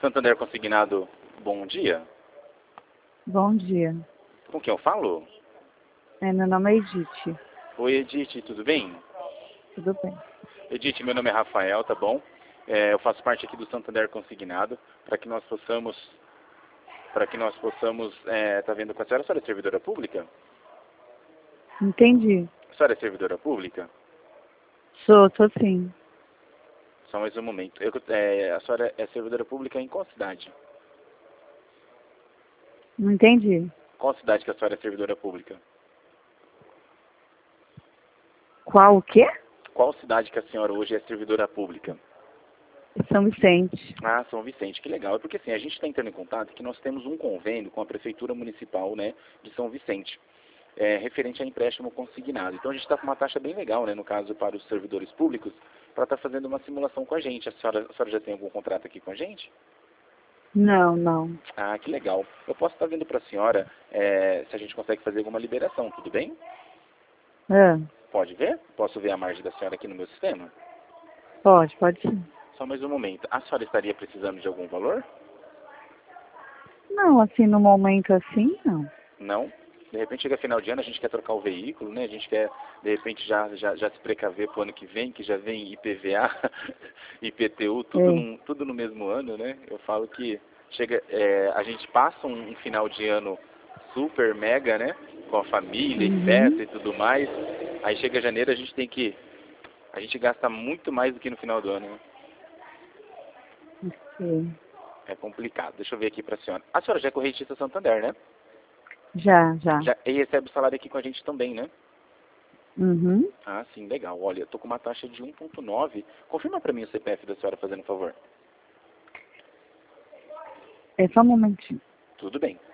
Santander Consignado, bom dia. Bom dia. Com quem eu falo? Meu nome é Edith. Oi, Edith, tudo bem? Tudo bem? Edith, meu nome é Rafael, tá bom? Eu faço parte aqui do Santander Consignado, para que nós possamos, tá vendo com a senhora é servidora pública? Entendi. A senhora é servidora pública? Sou sim. Só mais um momento. A senhora é servidora pública em qual cidade? Não entendi. Qual cidade que a senhora é servidora pública? Qual o quê? Qual cidade que a senhora hoje é servidora pública? São Vicente. Ah, São Vicente, que legal. É porque assim, a gente está entrando em contato que nós temos um convênio com a Prefeitura Municipal, né, de São Vicente, referente a empréstimo consignado. Então a gente está com uma taxa bem legal, né, no caso para os servidores públicos, para estar fazendo uma simulação com a gente. A senhora já tem algum contrato aqui com a gente? Não. Ah, que legal. Eu posso estar vendo para a senhora se a gente consegue fazer alguma liberação, tudo bem? Ah, Pode ver? Posso ver a margem da senhora aqui no meu sistema? pode sim. Só mais um momento. A senhora estaria precisando de algum valor? Não, assim, no momento assim, não. Não? De repente chega final de ano, a gente quer trocar o veículo, né? A gente quer, de repente, já se precaver para o ano que vem, que já vem IPVA, IPTU, tudo no mesmo ano, né? Eu falo que chega, a gente passa um final de ano super mega, né? Com a família e festa Uhum. e tudo mais. Aí chega janeiro, a gente gasta muito mais do que no final do ano, né? Sim. É complicado. Deixa eu ver aqui para a senhora. A senhora já é correntista Santander, né? Já. E recebe o salário aqui com a gente também, né? Uhum. Ah, sim, legal. Olha, eu tô com uma taxa de 1,9. Confirma para mim o CPF da senhora, fazendo um favor. É só um momentinho. Tudo bem.